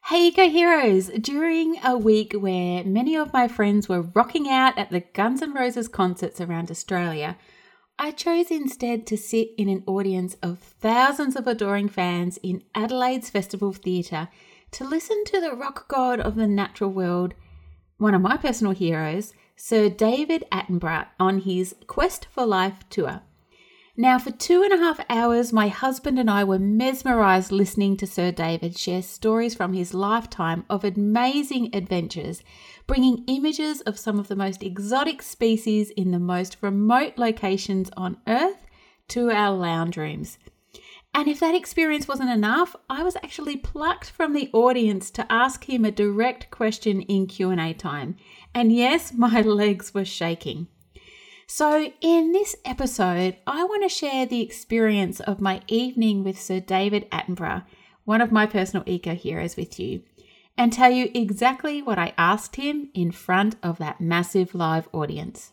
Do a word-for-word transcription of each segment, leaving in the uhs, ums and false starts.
Hey Eco Heroes! During a week where many of my friends were rocking out at the Guns N' Roses concerts around Australia, I chose instead to sit in an audience of thousands of adoring fans in Adelaide's Festival Theatre to listen to the rock god of the natural world, one of my personal heroes, Sir David Attenborough, on his Quest for Life tour. Now, for two and a half hours, my husband and I were mesmerised listening to Sir David share stories from his lifetime of amazing adventures, bringing images of some of the most exotic species in the most remote locations on Earth to our lounge rooms. And if that experience wasn't enough, I was actually plucked from the audience to ask him a direct question in Q and A time. And yes, my legs were shaking. So in this episode, I want to share the experience of my evening with Sir David Attenborough, one of my personal eco heroes, with you, and tell you exactly what I asked him in front of that massive live audience.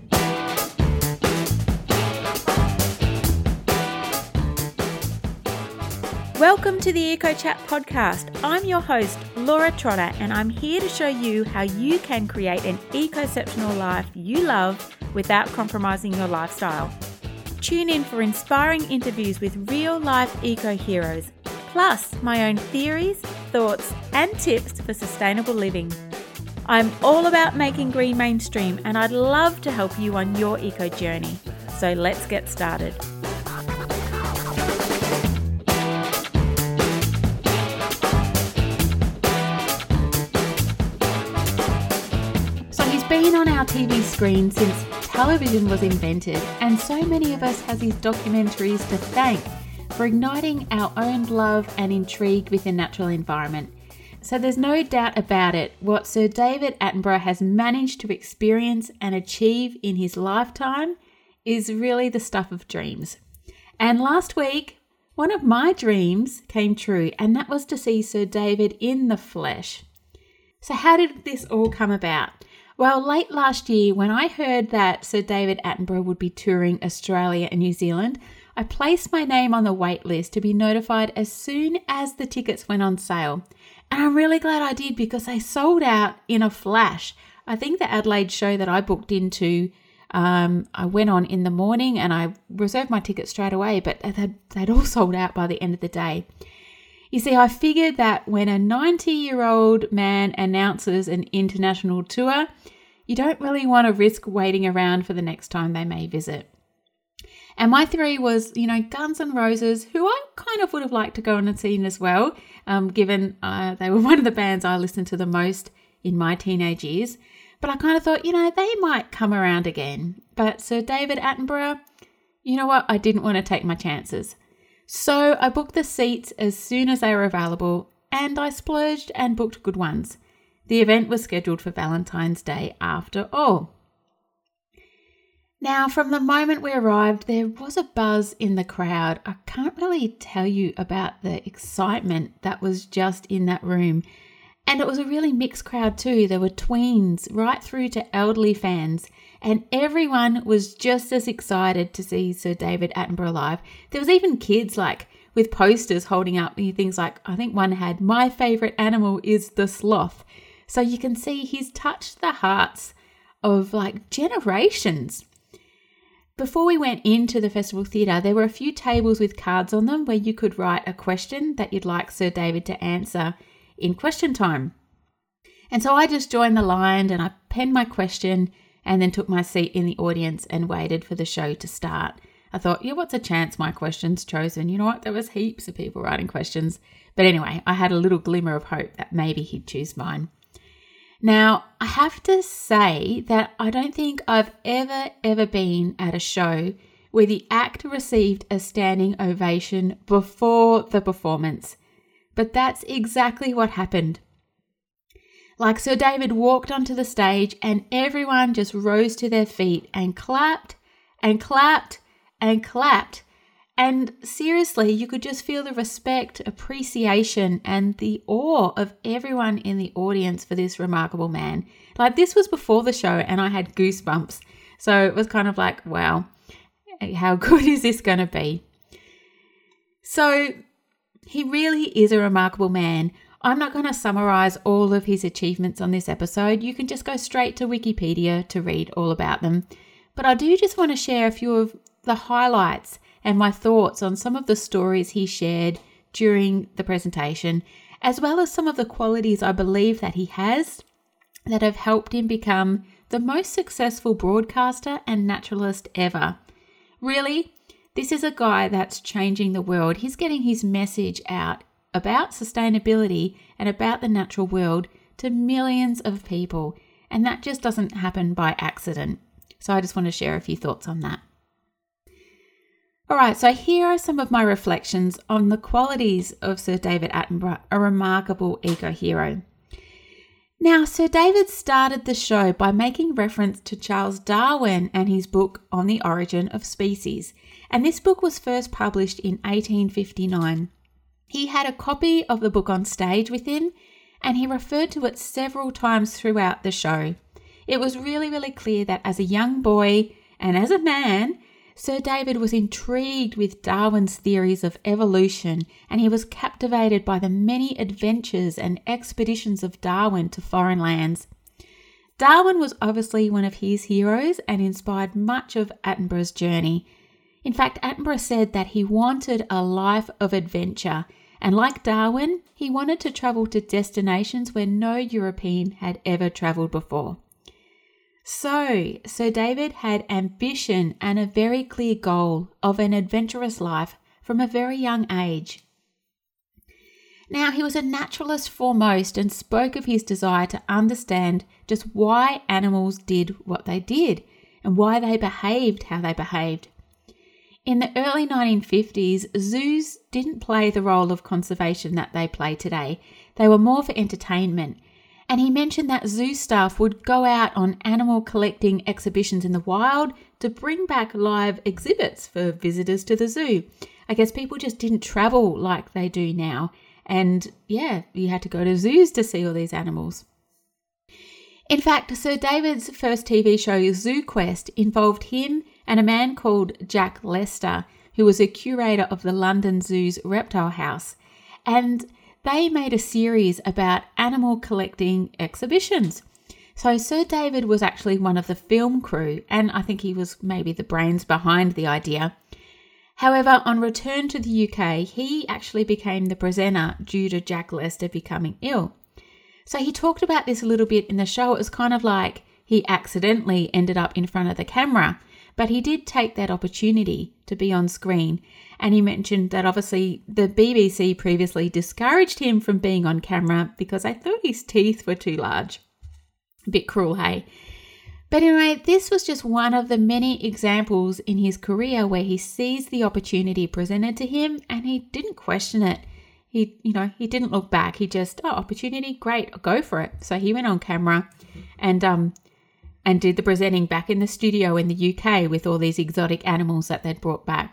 Welcome to the Eco Chat podcast. I'm your host, Laura Trotter, and I'm here to show you how you can create an eco-exceptional life you love without compromising your lifestyle. Tune in for inspiring interviews with real-life eco-heroes, plus my own theories, thoughts, and tips for sustainable living. I'm all about making green mainstream, and I'd love to help you on your eco journey. So let's get started. Been on our T V screen since television was invented, and so many of us has his documentaries to thank for igniting our own love and intrigue with the natural environment. So there's no doubt about it, what Sir David Attenborough has managed to experience and achieve in his lifetime is really the stuff of dreams. And last week, one of my dreams came true, and that was to see Sir David in the flesh. So how did this all come about? Well, late last year, when I heard that Sir David Attenborough would be touring Australia and New Zealand, I placed my name on the wait list to be notified as soon as the tickets went on sale. And I'm really glad I did, because they sold out in a flash. I think the Adelaide show that I booked into, um, I went on in the morning and I reserved my ticket straight away, but they'd, they'd all sold out by the end of the day. You see, I figured that when a ninety-year-old man announces an international tour, you don't really want to risk waiting around for the next time they may visit. And my theory was, you know, Guns N' Roses, who I kind of would have liked to go and seen as well, um, given uh, they were one of the bands I listened to the most in my teenage years. But I kind of thought, you know, they might come around again. But Sir David Attenborough, you know what? I didn't want to take my chances. So I booked the seats as soon as they were available, and I splurged and booked good ones. The event was scheduled for Valentine's Day after all. Now, from the moment we arrived, there was a buzz in the crowd. I can't really tell you about the excitement that was just in that room. And it was a really mixed crowd too. There were tweens right through to elderly fans, and everyone was just as excited to see Sir David Attenborough live. There was even kids like with posters holding up things like, I think one had, "My favourite animal is the sloth." So you can see he's touched the hearts of like generations. Before we went into the Festival Theatre, there were a few tables with cards on them where you could write a question that you'd like Sir David to answer in question time. And so I just joined the line and I penned my question and then took my seat in the audience and waited for the show to start. I thought, yeah, what's a chance my question's chosen? You know what? There was heaps of people writing questions. But anyway, I had a little glimmer of hope that maybe he'd choose mine. Now, I have to say that I don't think I've ever, ever been at a show where the act received a standing ovation before the performance. But that's exactly what happened. Like, Sir David walked onto the stage and everyone just rose to their feet and clapped and clapped and clapped. And seriously, you could just feel the respect, appreciation, and the awe of everyone in the audience for this remarkable man. Like, this was before the show and I had goosebumps. So it was kind of like, wow, how good is this going to be? So he really is a remarkable man. I'm not going to summarize all of his achievements on this episode. You can just go straight to Wikipedia to read all about them. But I do just want to share a few of the highlights and my thoughts on some of the stories he shared during the presentation, as well as some of the qualities I believe that he has that have helped him become the most successful broadcaster and naturalist ever. Really, this is a guy that's changing the world. He's getting his message out about sustainability and about the natural world to millions of people, and that just doesn't happen by accident. So I just want to share a few thoughts on that. All right, so here are some of my reflections on the qualities of Sir David Attenborough, a remarkable eco-hero. Now, Sir David started the show by making reference to Charles Darwin and his book On the Origin of Species, and this book was first published in eighteen fifty-nine. He had a copy of the book on stage with him, and he referred to it several times throughout the show. It was really, really clear that as a young boy and as a man, Sir David was intrigued with Darwin's theories of evolution, and he was captivated by the many adventures and expeditions of Darwin to foreign lands. Darwin was obviously one of his heroes and inspired much of Attenborough's journey. In fact, Attenborough said that he wanted a life of adventure, and like Darwin, he wanted to travel to destinations where no European had ever travelled before. So, Sir David had ambition and a very clear goal of an adventurous life from a very young age. Now, he was a naturalist foremost and spoke of his desire to understand just why animals did what they did and why they behaved how they behaved. In the early nineteen fifties, zoos didn't play the role of conservation that they play today. They were more for entertainment. And he mentioned that zoo staff would go out on animal collecting exhibitions in the wild to bring back live exhibits for visitors to the zoo. I guess people just didn't travel like they do now. And yeah, you had to go to zoos to see all these animals. In fact, Sir David's first T V show, Zoo Quest, involved him and a man called Jack Lester, who was a curator of the London Zoo's reptile house. And they made a series about animal collecting exhibitions. So Sir David was actually one of the film crew, and I think he was maybe the brains behind the idea. However, on return to the U K, he actually became the presenter due to Jack Lester becoming ill. So he talked about this a little bit in the show. It was kind of like he accidentally ended up in front of the camera, but he did take that opportunity to be on screen. And he mentioned that obviously the B B C previously discouraged him from being on camera because they thought his teeth were too large. A bit cruel, hey? But anyway, this was just one of the many examples in his career where he seized the opportunity presented to him and he didn't question it. He, you know, he didn't look back. He just, oh, opportunity, great, I'll go for it. So he went on camera and um and did the presenting back in the studio in the U K with all these exotic animals that they'd brought back.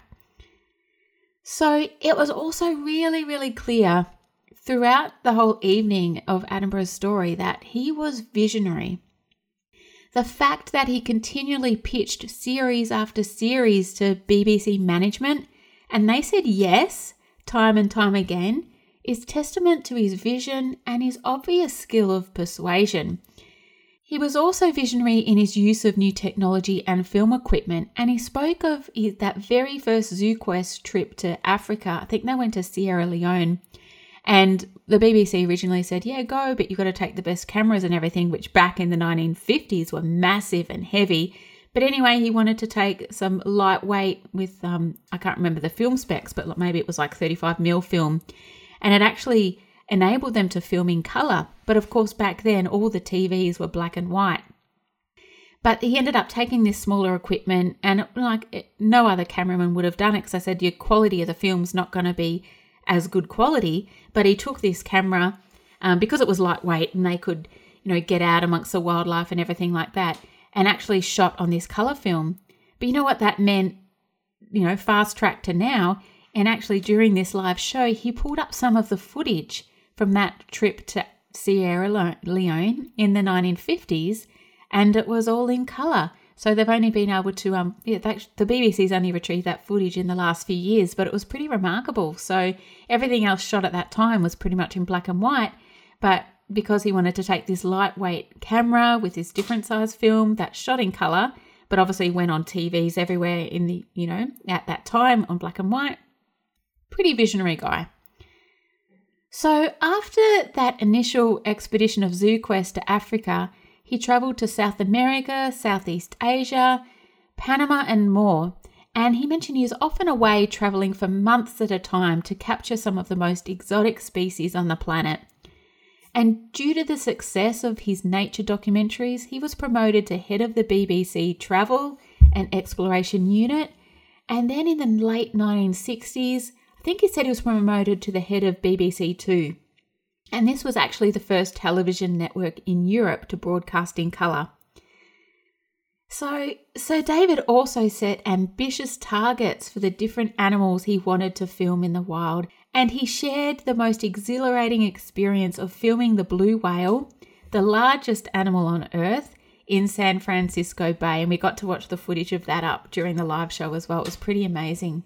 So it was also really, really clear throughout the whole evening of Attenborough's story that he was visionary. The fact that he continually pitched series after series to B B C management and they said yes time and time again is testament to his vision and his obvious skill of persuasion. He was also visionary in his use of new technology and film equipment, and he spoke of his, that very first ZooQuest trip to Africa. I think they went to Sierra Leone, and the B B C originally said, yeah, go, but you've got to take the best cameras and everything, which back in the nineteen fifties were massive and heavy. But anyway, he wanted to take some lightweight with, um, I can't remember the film specs, but maybe it was like thirty-five mil film, and it actually enabled them to film in colour. But of course, back then, all the T Vs were black and white. But he ended up taking this smaller equipment and like no other cameraman would have done it because I said your quality of the film's not going to be as good quality. But he took this camera um, because it was lightweight and they could, you know, get out amongst the wildlife and everything like that and actually shot on this colour film. But you know what that meant? You know, fast track to now. And actually during this live show, he pulled up some of the footage from that trip to Sierra Leone in the nineteen fifties, and it was all in colour. So they've only been able to, um, yeah, that, the B B C's only retrieved that footage in the last few years, but it was pretty remarkable. So everything else shot at that time was pretty much in black and white, but because he wanted to take this lightweight camera with this different size film that shot in colour, but obviously went on T Vs everywhere in the, you know, at that time on black and white. Pretty visionary guy. So after that initial expedition of ZooQuest to Africa, he travelled to South America, Southeast Asia, Panama and more. And he mentioned he was often away travelling for months at a time to capture some of the most exotic species on the planet. And due to the success of his nature documentaries, he was promoted to head of the B B C Travel and Exploration Unit. And then in the late nineteen sixties, I think he said he was promoted to the head of B B C Two. And this was actually the first television network in Europe to broadcast in colour. So, so David also set ambitious targets for the different animals he wanted to film in the wild. And he shared the most exhilarating experience of filming the blue whale, the largest animal on Earth, in San Francisco Bay. And we got to watch the footage of that up during the live show as well. It was pretty amazing.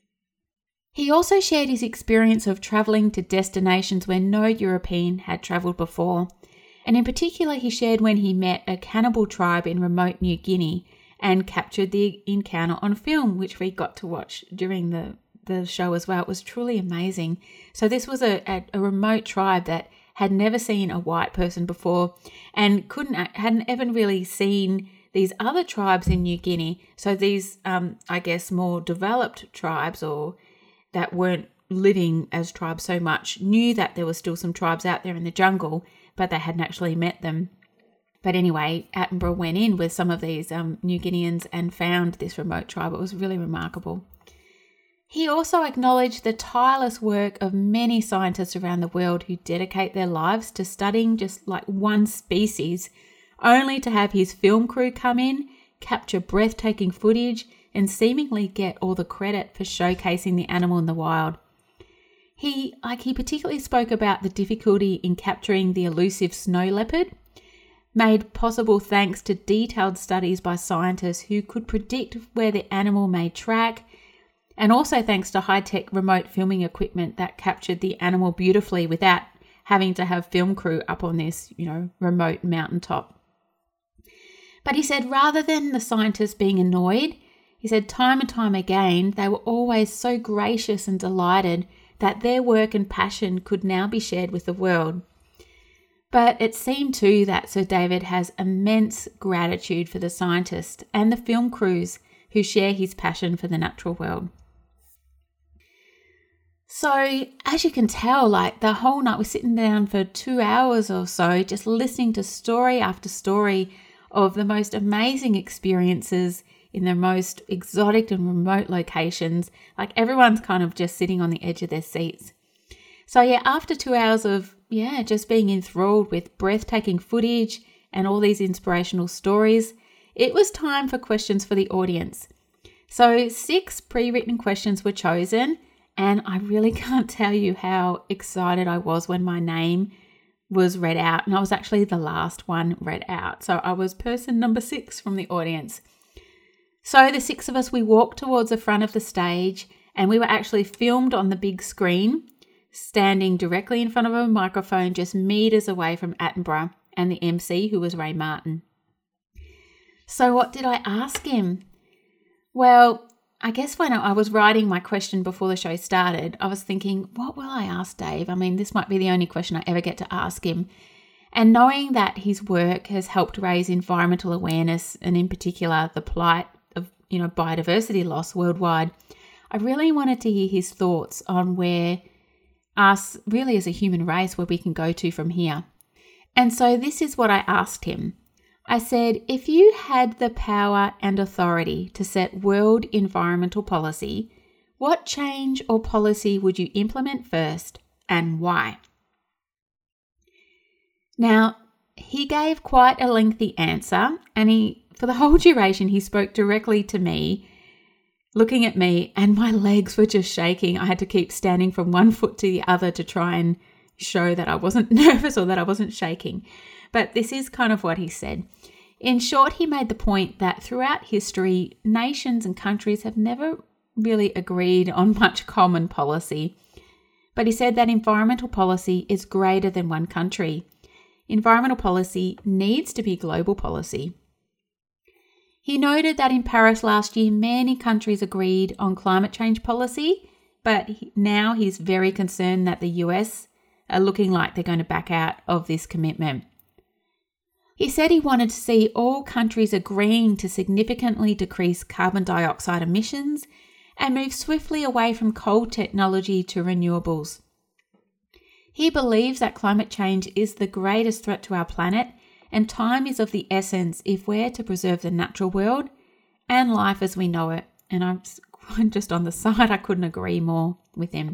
He also shared his experience of travelling to destinations where no European had travelled before. And in particular, he shared when he met a cannibal tribe in remote New Guinea and captured the encounter on film, which we got to watch during the, the show as well. It was truly amazing. So this was a, a, a remote tribe that had never seen a white person before and couldn't hadn't even really seen these other tribes in New Guinea. So these, um, I guess, more developed tribes or that weren't living as tribes so much knew that there were still some tribes out there in the jungle, but they hadn't actually met them. But anyway, Attenborough went in with some of these um, New Guineans and found this remote tribe. It was really remarkable. He also acknowledged the tireless work of many scientists around the world who dedicate their lives to studying just like one species, only to have his film crew come in, capture breathtaking footage, and seemingly get all the credit for showcasing the animal in the wild. He, like, he particularly spoke about the difficulty in capturing the elusive snow leopard, made possible thanks to detailed studies by scientists who could predict where the animal may track, and also thanks to high-tech remote filming equipment that captured the animal beautifully without having to have film crew up on this, you know, remote mountaintop. But he said rather than the scientists being annoyed, he said time and time again, they were always so gracious and delighted that their work and passion could now be shared with the world. But it seemed too that Sir David has immense gratitude for the scientists and the film crews who share his passion for the natural world. So as you can tell, like the whole night we're sitting down for two hours or so, just listening to story after story of the most amazing experiences in the most exotic and remote locations. Like everyone's kind of just sitting on the edge of their seats. So yeah, after two hours of, yeah, just being enthralled with breathtaking footage and all these inspirational stories, it was time for questions for the audience. So six pre-written questions were chosen, and I really can't tell you how excited I was when my name was read out, and I was actually the last one read out. So I was person number six from the audience. So the six of us, we walked towards the front of the stage, and we were actually filmed on the big screen, standing directly in front of a microphone just meters away from Attenborough and the M C, who was Ray Martin. So what did I ask him? Well, I guess when I was writing my question before the show started, I was thinking, what will I ask Dave? I mean, this might be the only question I ever get to ask him. And knowing that his work has helped raise environmental awareness, and in particular the plight of, you know, biodiversity loss worldwide, I really wanted to hear his thoughts on where us, really as a human race, where we can go to from here. And so this is what I asked him. I said, if you had the power and authority to set world environmental policy, what change or policy would you implement first and why? Now, he gave quite a lengthy answer, and he, for the whole duration, he spoke directly to me, looking at me, and my legs were just shaking. I had to keep standing from one foot to the other to try and show that I wasn't nervous or that I wasn't shaking. But this is kind of what he said. In short, he made the point that throughout history, nations and countries have never really agreed on much common policy. But he said that environmental policy is greater than one country. Environmental policy needs to be global policy. He noted that in Paris last year, many countries agreed on climate change policy, but now he's very concerned that the U S are looking like they're going to back out of this commitment. He said he wanted to see all countries agreeing to significantly decrease carbon dioxide emissions and move swiftly away from coal technology to renewables. He believes that climate change is the greatest threat to our planet, and time is of the essence if we're to preserve the natural world and life as we know it. And I'm just on the side, I couldn't agree more with him.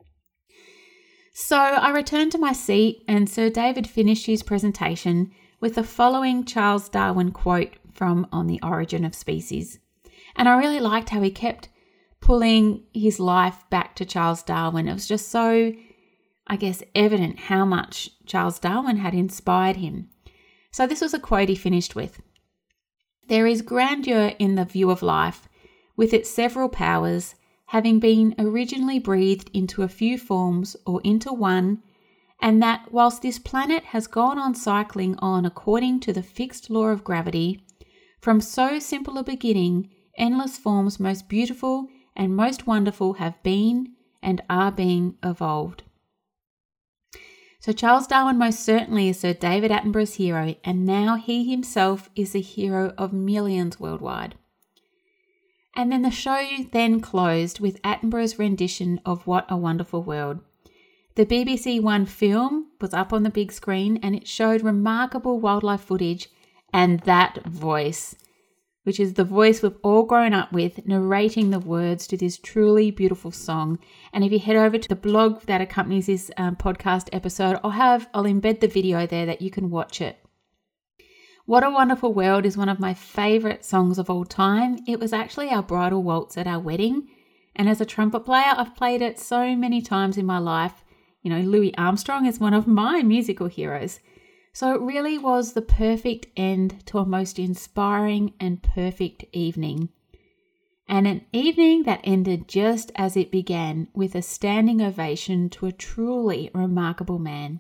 So I returned to my seat and Sir David finished his presentation with the following Charles Darwin quote from On the Origin of Species. And I really liked how he kept pulling his life back to Charles Darwin. It was just so, I guess, evident how much Charles Darwin had inspired him. So this was a quote he finished with. "There is grandeur in the view of life, with its several powers, having been originally breathed into a few forms or into one, and that whilst this planet has gone on cycling on according to the fixed law of gravity, from so simple a beginning, endless forms most beautiful and most wonderful have been and are being evolved." So Charles Darwin most certainly is Sir David Attenborough's hero, and now he himself is the hero of millions worldwide. And then the show then closed with Attenborough's rendition of What a Wonderful World. The B B C One film was up on the big screen and it showed remarkable wildlife footage and that voice, which is the voice we've all grown up with, narrating the words to this truly beautiful song. And if you head over to the blog that accompanies this um, podcast episode, I'll have, I'll embed the video there that you can watch it. What a Wonderful World is one of my favourite songs of all time. It was actually our bridal waltz at our wedding. And as a trumpet player, I've played it so many times in my life. You know, Louis Armstrong is one of my musical heroes. So it really was the perfect end to a most inspiring and perfect evening. And an evening that ended just as it began, with a standing ovation to a truly remarkable man.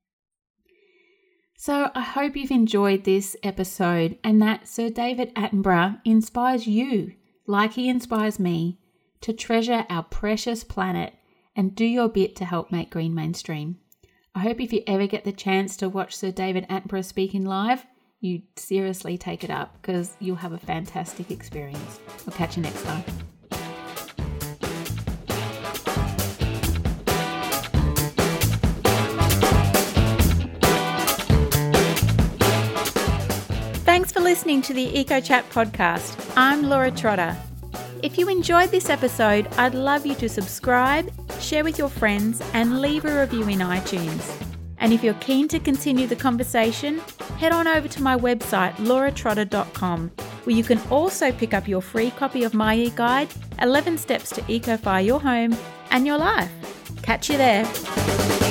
So I hope you've enjoyed this episode and that Sir David Attenborough inspires you, like he inspires me, to treasure our precious planet and do your bit to help make green mainstream. I hope if you ever get the chance to watch Sir David Attenborough speaking live, you seriously take it up because you'll have a fantastic experience. I'll catch you next time. Thanks for listening to the EcoChat podcast. I'm Laura Trotter. If you enjoyed this episode, I'd love you to subscribe, share with your friends, and leave a review in iTunes. And if you're keen to continue the conversation, head on over to my website, laura trotter dot com, where you can also pick up your free copy of my e-guide, eleven Steps to Ecofy Your Home and Your Life. Catch you there.